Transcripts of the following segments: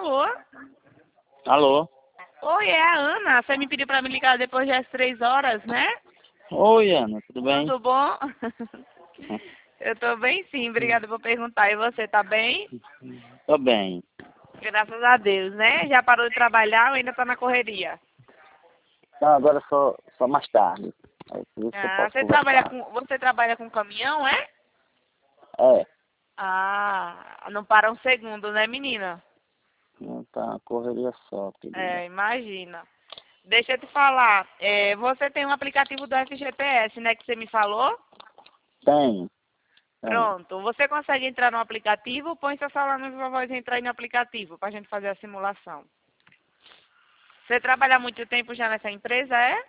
Alô? Alô? Oi, é a Ana. Você me pediu pra me ligar depois das 3 horas, né? Oi, Ana, tudo bem? Tudo bom? Eu tô bem sim, obrigada por perguntar. E você, tá bem? Tô bem. Graças a Deus, né? Já parou de trabalhar ou ainda tá na correria? Não, agora só mais tarde. Aí por isso que eu Ah, posso conversar. você trabalha com caminhão, é? É, Ah, não para um segundo, né, menina? não tá uma correria só, querida. É, imagina. Deixa eu te falar, você tem um aplicativo do FGTS, né, que você me falou? Tem. Pronto, você consegue entrar no aplicativo? Põe seu celular no Viva Voz e entrar aí no aplicativo pra gente fazer a simulação. Você trabalha há muito tempo já nessa empresa, é?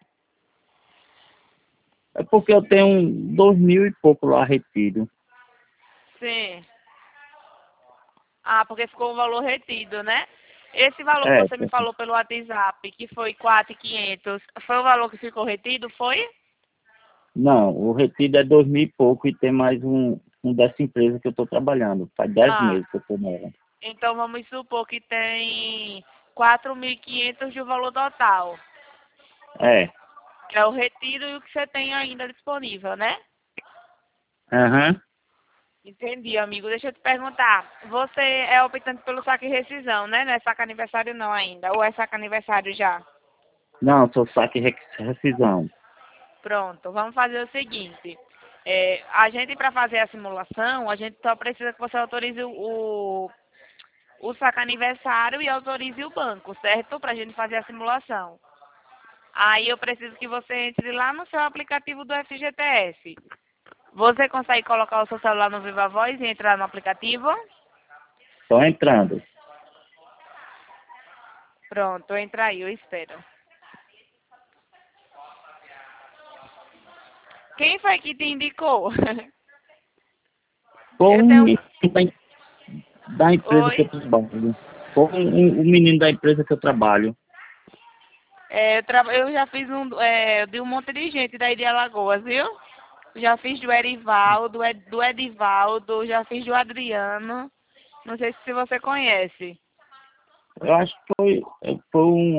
É porque eu tenho 2.000 e pouco lá retido. Sim. Ah, porque ficou o valor retido, né? Esse valor que É, você me falou pelo WhatsApp, que foi 4.500, foi o valor que ficou retido, foi? não, o retido é 2.000 e pouco e tem mais um dessa empresa que eu tô trabalhando. Faz 10 Ah, meses que eu tô nela. então vamos supor que tem 4.500 de valor total, É. que é o retiro e o que você tem ainda disponível, né? Aham. Entendi, amigo. Deixa eu te perguntar. Você é optante pelo saque e rescisão, né? Não é saque aniversário não ainda. Ou é saque aniversário já? Não, sou saque rescisão. Pronto. Vamos fazer o seguinte. A gente, para fazer a simulação, a gente só precisa que você autorize o saque aniversário e autorize o banco, certo? Para a gente fazer a simulação. Aí eu preciso que você entre lá no seu aplicativo do FGTS. Você consegue colocar o seu celular no Viva Voz e entrar no aplicativo? Tô entrando. Pronto, entra aí, eu espero. Quem foi que te indicou? Foi Eu um tenho. menino da empresa que eu Oi? trabalho. Foi um menino da empresa que eu trabalho. Eu já fiz de um monte de gente daí de Alagoas, viu? Já fiz do Erivaldo, do Edivaldo, já fiz do Adriano. Não sei se você conhece. Eu acho que foi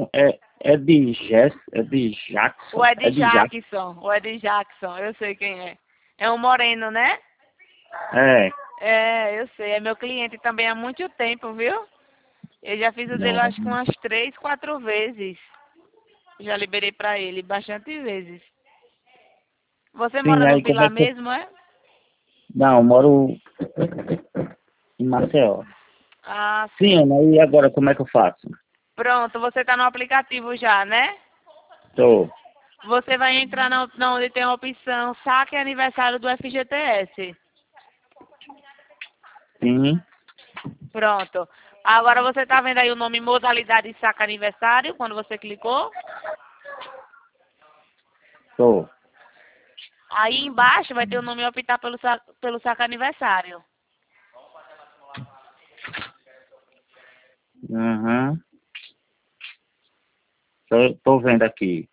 é de O Jackson. Ed É de Jackson. Jackson, o Ed Jackson, eu sei quem é. É um moreno, né? É. É, eu sei, é meu cliente também há muito tempo, viu? Eu já fiz o dele, Não, acho que umas 3, 4 vezes. Já liberei pra ele bastante vezes. Você sim, mora no aí como Pilar é que. mesmo, é? Não, eu moro em Maceió. Ah, Sim, sim. Ana, e agora como é que eu faço? Pronto, você tá no aplicativo já, né? Tô. Você vai entrar onde tem a opção saque aniversário do FGTS. Sim, Pronto. Agora você tá vendo aí o nome modalidade de saque aniversário, quando você clicou? tô. Aí embaixo vai ter o nome optar pelo saque aniversário. Uhum. Tô vendo aqui.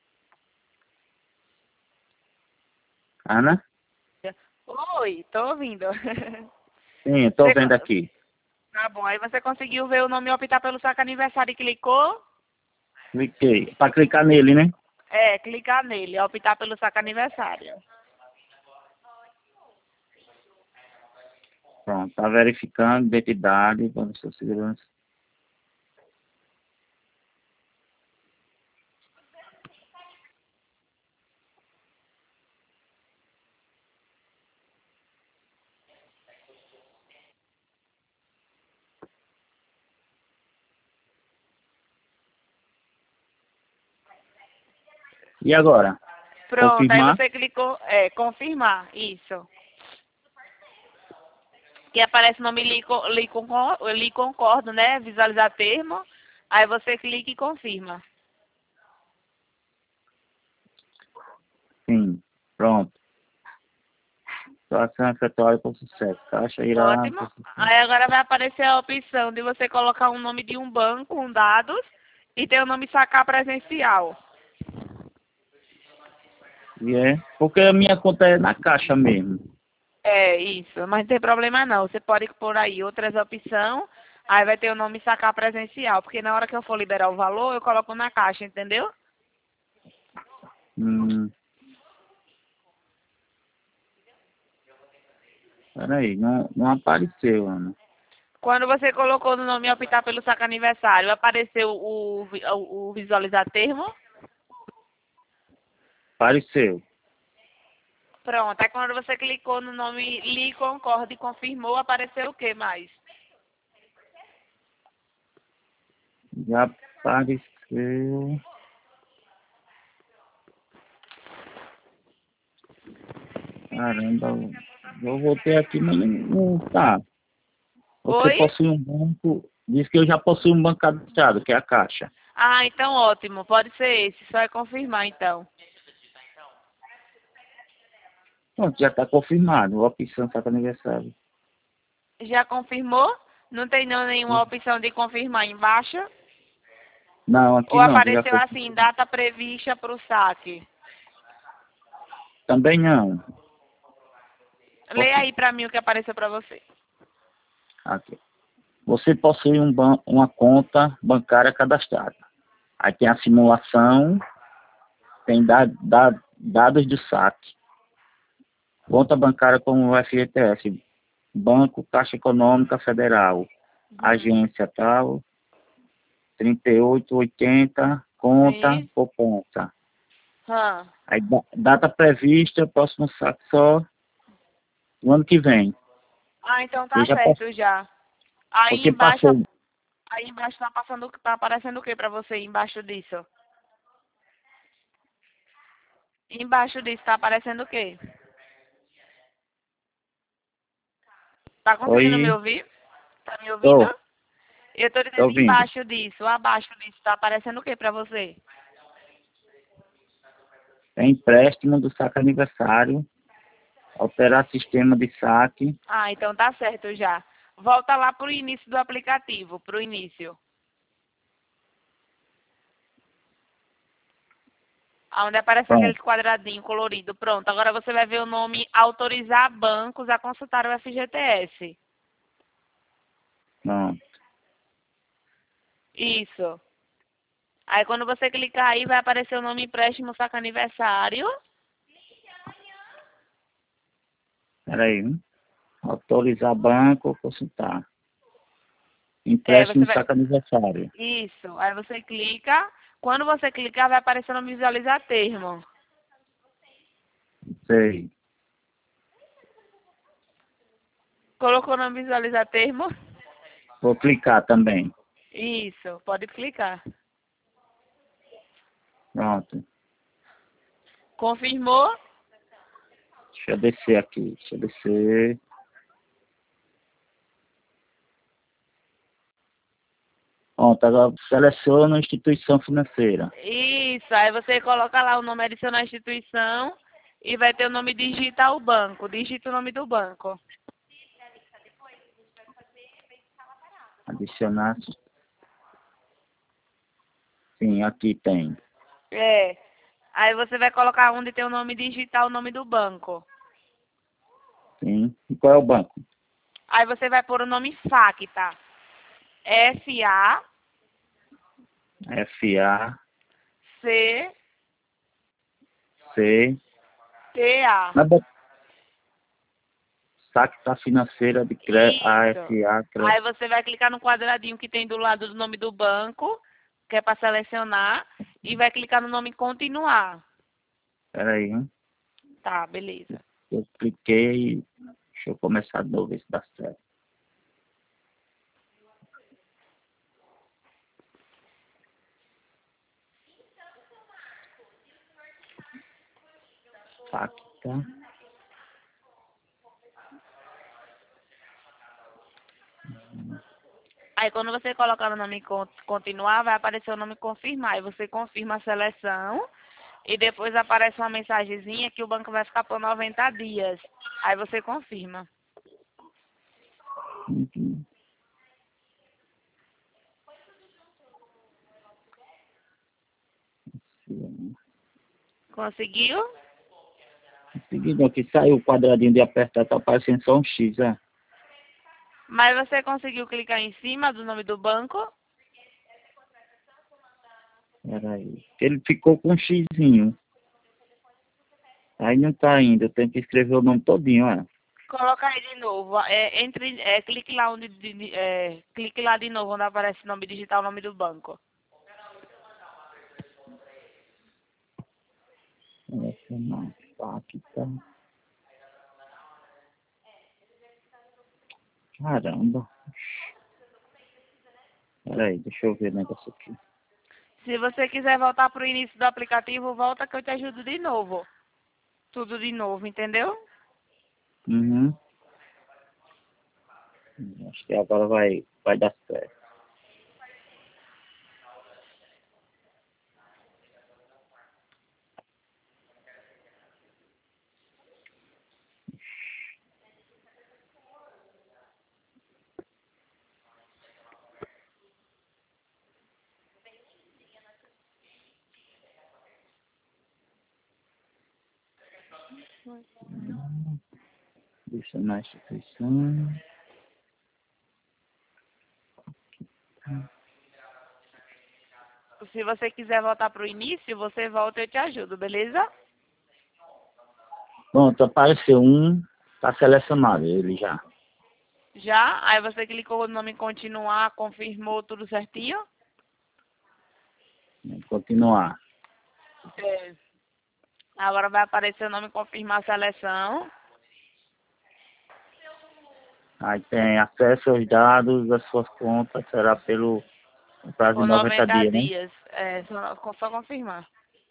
Ana? Oi, tô ouvindo. Sim, tô Você, vendo aqui. tá bom, aí você conseguiu ver o nome optar pelo saque aniversário e clicou? Cliquei. Pra clicar nele, né? Clicar nele, optar pelo saque aniversário. Pronto, tá verificando identidade, vamos sua segurança. E agora? Pronto, aí Confirmar? você clicou, confirmar, isso. Que aparece o nome li concordo, né? Visualizar termo. Aí você clica e confirma. Sim. Pronto. Situação efetuada com sucesso. Caixa irá Ótimo. processar. Aí agora vai aparecer a opção de você colocar o nome de um banco com dados e ter o nome sacar presencial. E é? Porque a minha conta é na caixa mesmo. É isso, mas não tem problema não. Você pode pôr aí outras opções. Aí vai ter o nome sacar presencial, porque na hora que eu for liberar o valor, eu coloco na caixa, entendeu? Hum, peraí, não apareceu, Ana. Quando você colocou no nome optar pelo saque aniversário, apareceu o visualizar termo? Apareceu. Pronto. Aí quando você clicou no nome li, concorda e confirmou, apareceu o que mais? Já apareceu. Caramba, eu voltei aqui, mas não tá. Você Oi? possui um banco. Diz que eu já possuo um banco cadastrado, que é a Caixa. Ah, então ótimo. Pode ser esse. Só é confirmar então. Pronto, já está confirmado. Opção saca aniversário. Já confirmou? Não tem não nenhuma opção de confirmar embaixo? Não, Ou aqui não, que já apareceu foi. assim, data prevista para o saque? Também não. Leia aí para mim o que apareceu para você. Aqui. Você possui uma conta bancária cadastrada. Aí tem a simulação, tem dados do saque. Conta bancária como o FGTS, Banco Caixa Econômica Federal, agência tal, 3880, conta Sim. poupança. Hã. Aí data prevista, próximo saque só no ano que vem. Ah, então Eu tá já posso, certo já. Aí porque embaixo, passou. aí embaixo tá passando, tá aparecendo o que para você embaixo disso? Embaixo disso tá aparecendo o quê? Tá conseguindo me Oi, ouvir? Tá me ouvindo? tô, Eu tô tô dizendo ouvindo. embaixo disso, abaixo disso, tá aparecendo o que pra você? É empréstimo do saque aniversário, alterar sistema de saque. Ah, então tá certo já. Volta lá pro início do aplicativo, pro início. Onde aparece aquele Pronto, quadradinho colorido. Pronto, agora você vai ver o nome autorizar bancos a consultar o FGTS. pronto. Isso. Aí quando você clicar aí, vai aparecer o nome empréstimo saca aniversário. Peraí, hein? Autorizar banco, consultar. É, você Empréstimo vai. saque aniversário. Isso. Aí você clica. Quando você clicar, vai aparecer o nome visualizar termo. Sei. Colocou o nome visualizar termo? Vou clicar também. Isso, pode clicar. Pronto. Confirmou? Deixa eu descer aqui. Deixa eu descer. Pronto, agora seleciona a instituição financeira. Isso, aí você coloca lá o nome adicional à instituição e vai ter o nome digital banco. Digita o nome do banco. Adicionar. Sim, aqui tem. É. Aí você vai colocar onde tem o nome digital, o nome do banco. Sim. E qual é o banco? Aí você vai pôr o nome FAC, tá? FAC. FAC. Mas saque da financeira de Isso. AFA. Aí você vai clicar no quadradinho que tem do lado do nome do banco, que é para selecionar, e vai clicar no nome continuar. Peraí, hein? Tá, beleza. Eu cliquei. Deixa eu começar de novo, ver se dá certo. Saque, tá? Aí quando você colocar o nome continuar, vai aparecer o nome confirmar. Aí você confirma a seleção e depois aparece uma mensagenzinha que o banco vai ficar por 90 dias. Aí você confirma. Uhum. Conseguiu? Seguindo aqui, saiu o quadradinho de apertar, tá aparecendo só um X, é? Mas você conseguiu clicar em cima do nome do banco? Peraí. Ele ficou com um xizinho. Aí não tá indo. Eu tenho que escrever o nome todinho, ó. Coloca aí de novo. Clique lá clique lá de novo onde aparece o nome digital, o nome do banco. Essa não. Tá, aqui tá. Caramba. Peraí, deixa eu ver o negócio aqui. Se você quiser voltar para o início do aplicativo, volta que eu te ajudo de novo. Tudo de novo, entendeu? Uhum. Acho que agora vai dar certo. Deixa na instituição. Se você quiser voltar para o início, você volta e eu te ajudo, beleza? Pronto, apareceu um. Tá selecionado ele já. Já? Aí você clicou no nome continuar, confirmou tudo certinho? Vamos continuar. É. Agora vai aparecer o nome confirmar a seleção. Aí tem acesso aos dados das suas contas. Será pelo prazo de Por 90 90 dias, né? dias. É, só confirmar.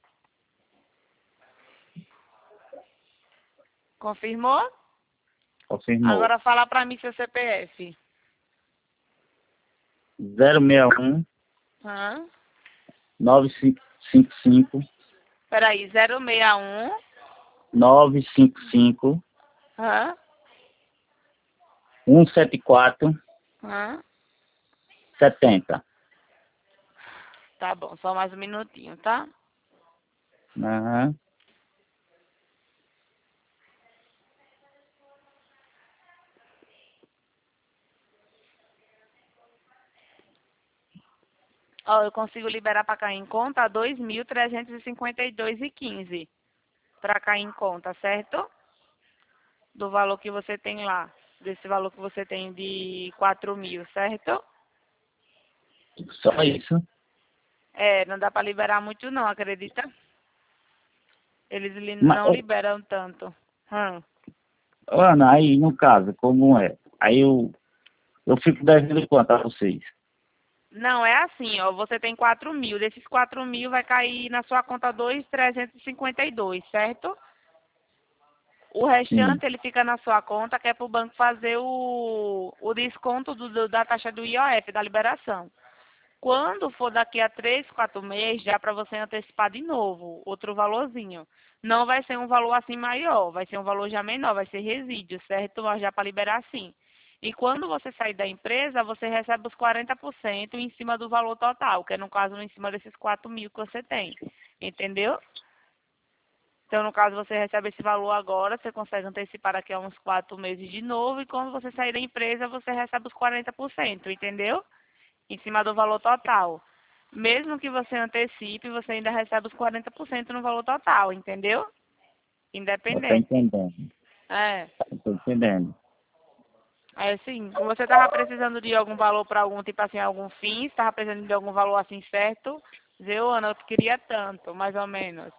Confirmou? Confirmou. Agora fala pra mim seu CPF. 061 Hã? 955 Peraí, 061. 955 Hã? 174 Hã? 70. Tá bom, só mais um minutinho, tá? Aham. Ó, eu consigo liberar pra cair em conta 2.352,15 pra cair em conta, certo? Do valor que você tem lá. Desse valor que você tem de 4.000, certo? Só isso. É, não dá pra liberar muito não, acredita? Eles Mas, não liberam tanto. Ana, aí no caso, como é? Aí eu fico devendo quanto a vocês? Não, é assim, ó, você tem 4.000. Desses 4.000 vai cair na sua conta 2.352, certo? O Sim. restante ele fica na sua conta, que é para o banco fazer o desconto da taxa do IOF, da liberação. Quando for daqui a 3, 4 meses, já para você antecipar de novo, outro valorzinho. Não vai ser um valor assim maior, vai ser um valor já menor, vai ser resíduo, certo? Mas já para liberar sim. E quando você sair da empresa, você recebe os 40% em cima do valor total, que é no caso em cima desses 4.000 que você tem. Entendeu? Então, no caso, você recebe esse valor agora, você consegue antecipar daqui a uns 4 meses de novo, e quando você sair da empresa, você recebe os 40%, entendeu? Em cima do valor total. Mesmo que você antecipe, você ainda recebe os 40% no valor total, entendeu? Eu tô Independente. entendendo. É. Eu tô entendendo. É assim, você estava precisando de algum valor para algum, tipo assim, algum fim, estava precisando de algum valor assim certo? Viu, Ana, eu queria tanto, mais ou menos.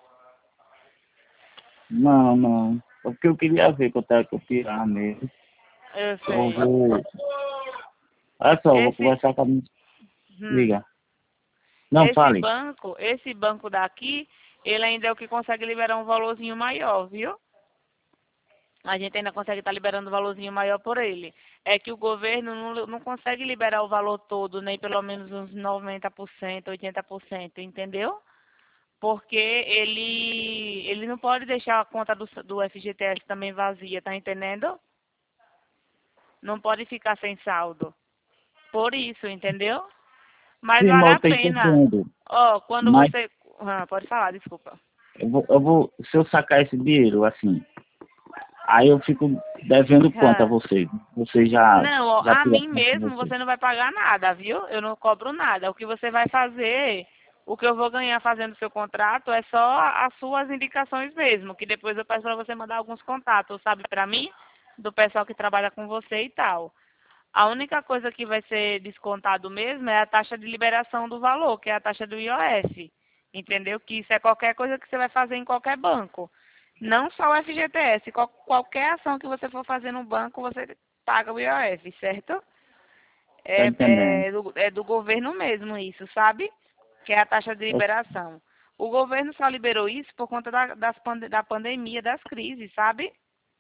Não, não. É porque eu queria ver quanto é que eu tirar mesmo. Eu Eu sei. vou. Olha só, eu vou Esse, conversar com a minha. hum, Liga. Não, fale. esse banco daqui, ele ainda é o que consegue liberar um valorzinho maior, viu? A gente ainda consegue estar liberando um valorzinho maior por ele. É que o governo não consegue liberar o valor todo, nem pelo menos uns 90%, 80%, entendeu? Porque ele não pode deixar a conta do FGTS também vazia, tá entendendo? Não pode ficar sem saldo. Por isso, entendeu? Mas Sim, vale mas a eu tô pena. entendendo. Ó, quando Mas você... Pode falar, desculpa. eu vou, se eu sacar esse dinheiro, assim, Aí eu fico devendo quanto a Ah. você? Você já, Não, ó, já a tirou mim conta com mesmo você? você não vai pagar nada, viu? Eu não cobro nada. O que você vai fazer, o que eu vou ganhar fazendo o seu contrato é só as suas indicações mesmo, que depois eu peço para você mandar alguns contatos, sabe, para mim, do pessoal que trabalha com você e tal. A única coisa que vai ser descontado mesmo é a taxa de liberação do valor, que é a taxa do IOF. Entendeu? Que isso é qualquer coisa que você vai fazer em qualquer banco. Não só o FGTS, qualquer ação que você for fazer no banco, você paga o IOF, certo? Tá entendendo? É do governo mesmo isso, sabe? Que é a taxa de Eu- liberação. O governo só liberou isso por conta da pandemia, das crises, sabe?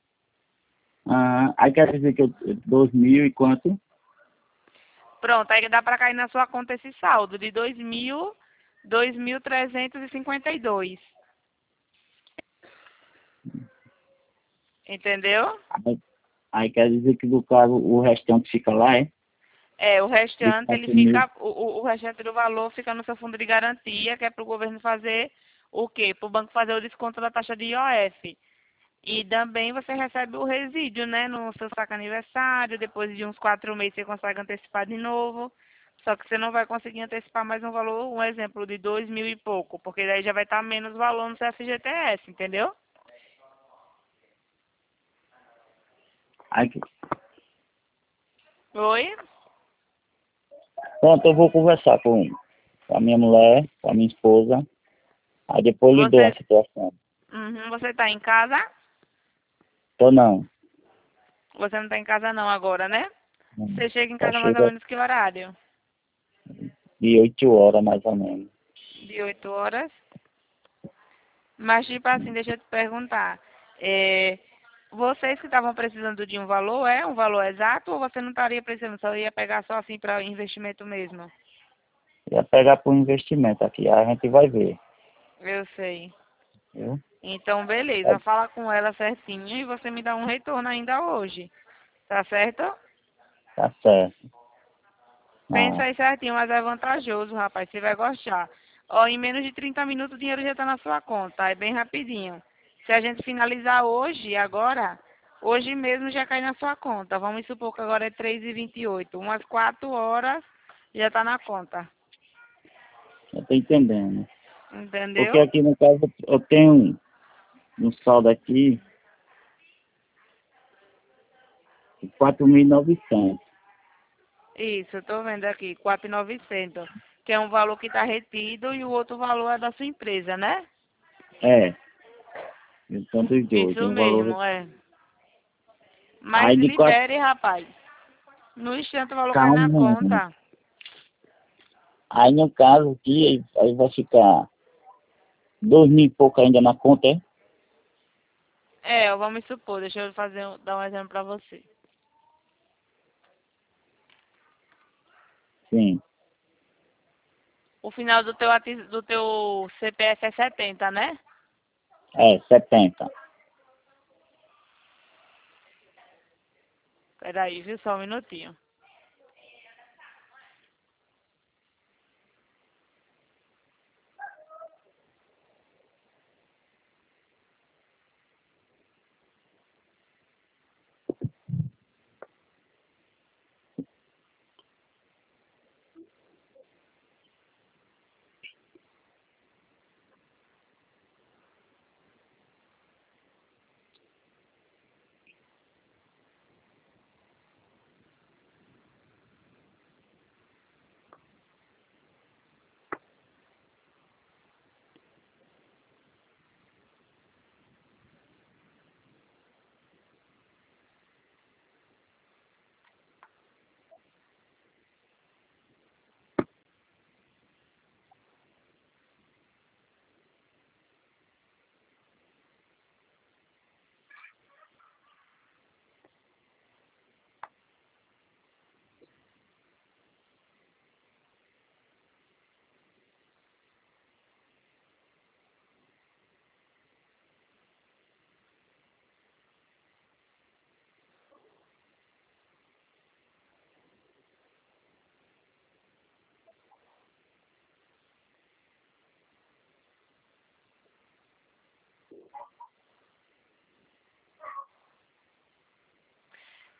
aí quer dizer que eu 2.000 e quanto? Pronto, aí dá para cair na sua conta esse saldo de 2.352. Entendeu? Aí, aí quer dizer que do caso o restante fica lá, é? É, o De restante ele 4.000. fica, o restante do valor fica no seu fundo de garantia, que é para o governo fazer o quê? Para o banco fazer o desconto da taxa de IOF. E também você recebe o resíduo, né, no seu saque aniversário, depois de uns 4 meses você consegue antecipar de novo. Só que você não vai conseguir antecipar mais um valor, um exemplo, de 2.000 e pouco, porque daí já vai estar menos valor no seu FGTS, entendeu? Aí, Oi? pronto, eu vou conversar com a minha mulher, com a minha esposa. Aí depois eu lhe dou a Você, situação. você tá em casa? Tô não. Você não tá em casa não agora, né? Você chega em Só casa mais ou chega menos que horário? de 8 horas mais ou menos. De 8 horas. Mas, tipo assim, deixa eu te perguntar. É, vocês que estavam precisando de um valor, é um valor exato ou você não estaria precisando, só ia pegar só assim para investimento mesmo? Ia pegar por investimento aqui, aí a gente vai ver. Eu sei. Viu? Então, beleza. Fala com ela certinho e você me dá um retorno ainda hoje. Tá certo? Tá certo. Pensa Ah, aí certinho, mas é vantajoso, rapaz. Você vai gostar. Ó, em menos de 30 minutos o dinheiro já tá na sua conta. É bem rapidinho. Se a gente finalizar hoje, agora, hoje mesmo já cai na sua conta. Vamos supor que agora é 3h28. Umas 4 horas já tá na conta. eu tô entendendo. Porque Entendeu? aqui no caso eu tenho um saldo aqui de 4.900. Isso, eu tô vendo aqui, 4.900, que é um valor que tá retido e o outro valor é da sua empresa, né? É, então dos dois. Tem Isso um valor. mesmo, é. Mas Aí se de quatro. libere, rapaz. No instante o valor cai na Calma. conta. Aí no caso aqui, aí vai ficar 2.000 e pouco ainda na conta, é? É, vamos supor, deixa eu dar um exemplo pra você. Sim. O final do teu CPF é 70, né? É, 70. Peraí, viu? Só um minutinho.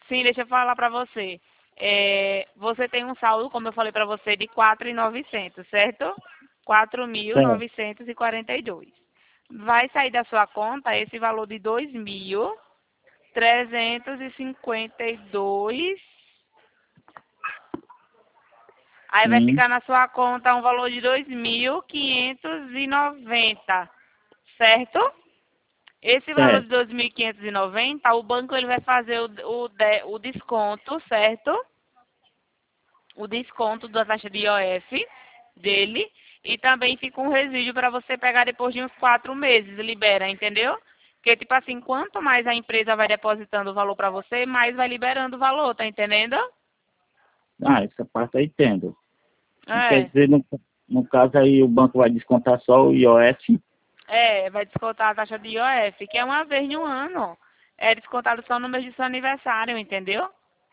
Sim, deixa eu falar para você. Você tem um saldo, como eu falei para você, de 4.900, certo? Certo. 4.942. Vai sair da sua conta esse valor de 2.352. Aí vai Sim, ficar na sua conta um valor de 2.590, certo? Esse valor de certo. 2.590, o banco ele vai fazer o desconto, certo? O desconto da taxa de IOF dele e também fica um resíduo para você pegar depois de uns 4 meses, libera, entendeu? Porque, tipo assim, quanto mais a empresa vai depositando o valor para você, mais vai liberando o valor, tá entendendo? Ah, essa parte eu entendo. Quer É, dizer, no caso aí o banco vai descontar só o IOF. vai descontar a taxa de IOF, que é uma vez em um ano. É descontado só no mês de seu aniversário, entendeu?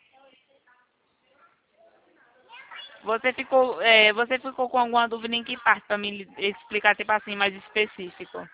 Você ficou com alguma dúvida em que parte para me explicar, tipo assim, mais específico?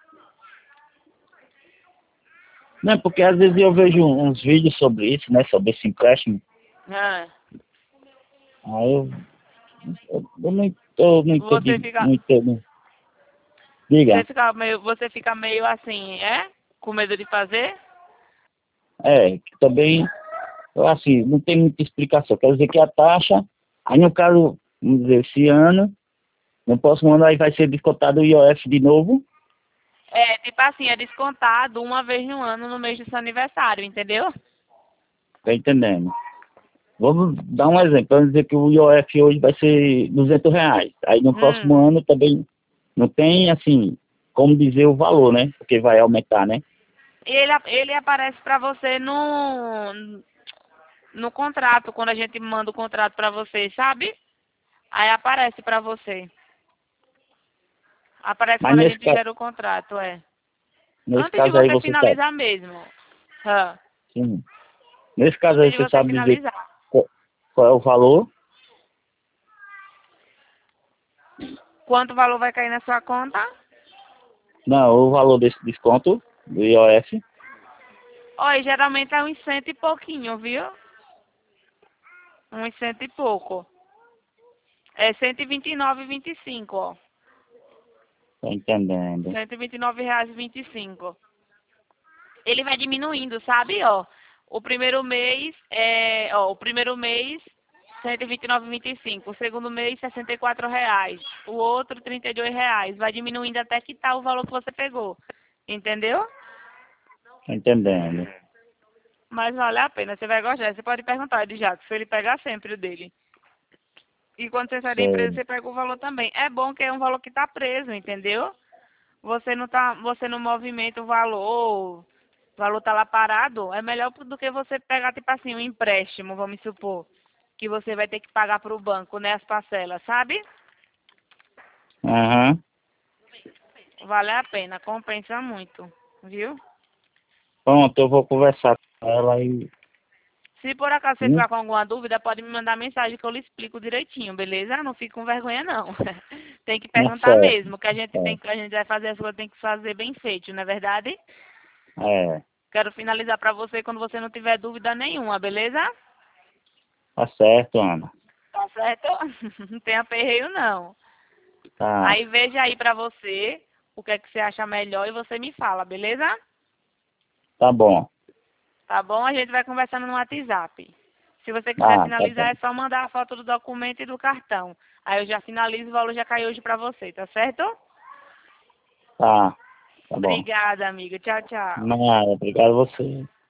Não, porque às vezes eu vejo uns vídeos sobre isso, né? Sobre esse empréstimo. Ah, Aí eu não você entendi, fica, não entendo. você Diga. fica meio, você fica meio assim, com medo de fazer? Que também, assim, não tem muita explicação. Quer dizer que a taxa, aí no caso, vamos dizer, esse ano, no próximo ano aí vai ser descontado o IOF de novo. Tipo assim, é descontado uma vez no ano no mês do seu aniversário, entendeu? Tá entendendo? Vamos dar um exemplo. Vamos dizer que o IOF hoje vai ser R$ 200. Aí no próximo Hum. ano também não tem, assim, como dizer o valor, né? Porque vai aumentar, né? Ele aparece para você no contrato, quando a gente manda o contrato para você, sabe? Aí aparece para você. Aparece Mas quando a gente gera o contrato, nesse Antes de caso aí você você sabe. finalizar mesmo. Ah, Sim. Nesse caso antes aí de você você sabe dizer finalizar. qual é o valor. Quanto valor vai cair na sua conta? Não, o valor desse desconto do IOF. Olha, geralmente é uns cento e pouquinho, viu? Uns cento e pouco. É 129,25, ó. Tá entendendo. R$ 129,25. Ele vai diminuindo, sabe, ó. O primeiro mês 129,25. O segundo mês R$ 64. O outro R$ 32. Vai diminuindo até quitar o valor que você pegou. Entendeu? Tá entendendo. Mas vale a pena, você vai gostar. Você pode perguntar de Jacques, se ele pegar sempre o dele. E quando você sai da empresa, Sério. você pega o valor também. É bom que é um valor que está preso, entendeu? Você não movimenta o valor tá lá parado. É melhor do que você pegar, tipo assim, um empréstimo, vamos supor, que você vai ter que pagar para o banco, né, as parcelas, sabe? Aham. Vale a pena, compensa muito, viu? Pronto, eu vou conversar com ela e. Se por acaso você Hum? ficar com alguma dúvida, pode me mandar mensagem que eu lhe explico direitinho, beleza? Não fique com vergonha, não. Tem que Não é perguntar certo. mesmo, que a gente vai fazer as coisas, tem que fazer bem feito, não é verdade? É, Quero finalizar para você quando você não tiver dúvida nenhuma, beleza? tá certo, Ana. Tá certo? Não tem aperreio, não. Tá, Aí veja aí pra você o que é que você acha melhor e você me fala, beleza? tá bom. Tá bom? A gente vai conversando no WhatsApp. Se você quiser Tá bom. finalizar, é só mandar a foto do documento e do cartão. Aí eu já finalizo, o valor já caiu hoje pra você, tá certo? Tá, tá bom. Obrigada, amiga. Tchau, tchau. Nada, obrigado a você.